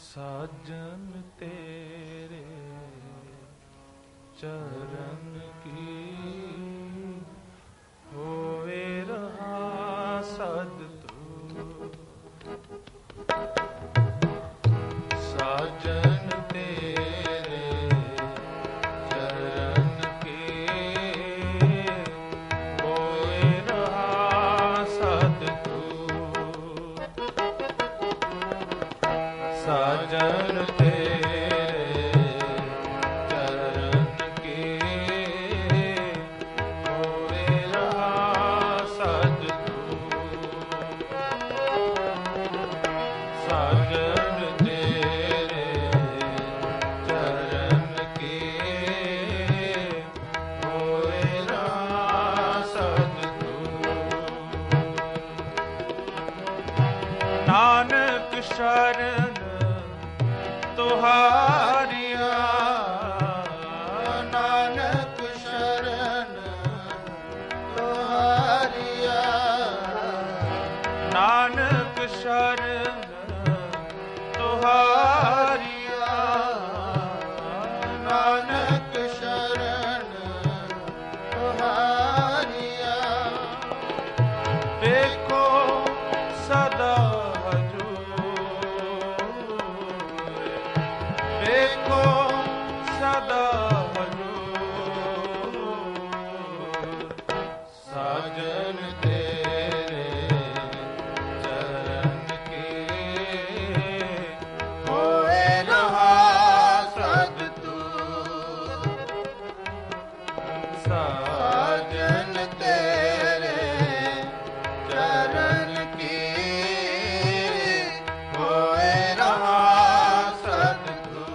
ਸਾਜਨ ਤੇਰੇ ਚਰਨ ਕੀ ਹੋਵੇ ਰਹਾ ਸਦ ਤੂੰ। ਸਾਜਨ ਤੇਰੇ ਚਰਨ ਕੀ ਹੋਵੇ ਰਹਾ ਸਦ ਤੂੰ। ਸਾਜਨ ਨਾਨਕ ਸ਼ਰਨ ਤੁਹਾਰੀਆ, ਨਾਨਕ ਸ਼ਰਨ ਤੁਹਾਰੀਆ, ਨਾਨਕ ਸ਼ਰਨ ਤੁਹਾਰੀਆ, ਨਾਨਕ ਸ਼ਰਨ ਤੁਹਾਰੀਆ। ਦੇਖੋ ਸਦਾ ਦੇਖੋ ਸਦਾ ਹਜੂਰ। ਸਾਜਨ ਤੇਰੇ ਚਰਨ ਕੀ ਹੋਏ ਰਹਾ ਸਦ ਤੂੰ। ਸਾਜਨ ਤੇਰੇ ਚਰਨ ਕੀ ਹੋਏ ਰਹਾ ਸਦ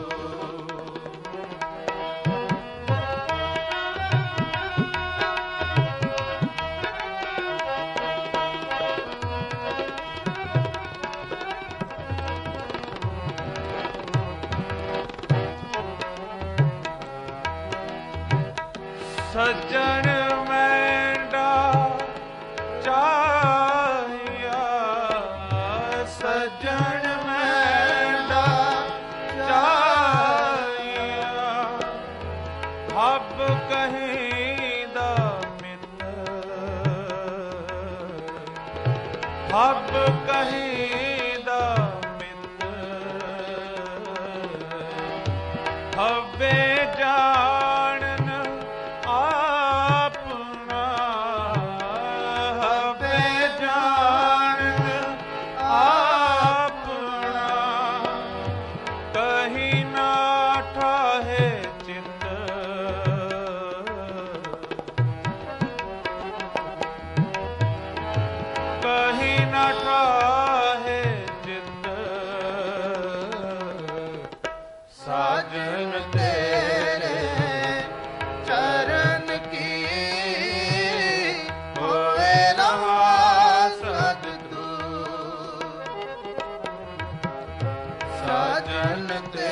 ਸੱਜਣ ਮੈਂਡਾ ਚਾਹਿਆ, ਸੱਜਣ ਮੈਂਡਾ ਚਾਹਿਆ, ਹੱਬ ਕਹੀਂ ਦਾ ਮਿੱਤਰ, ਹੱਬ ਕਹੀਂ ਦਾ ਮਿੱਤਰ, ਹੱਬੇ ਜਾਣਨ ਆਪਣਾ, ਹੱਬੇ ਜਾਣਨ ਆਪਣਾ, ਕਹੀਂ ਨਾ ਠਾਹੇ ਚਿੱਤ, ਕਹੀਂ ਨਾ ਠਾਹੇ ਚਿੱਤ। ਸਾਜਨ ਤੇਰੇ ਚਰਨ ਕੀ ਹੋਏ ਰਹਾ ਸਦ ਤੂੰ। ਸਾਜਨ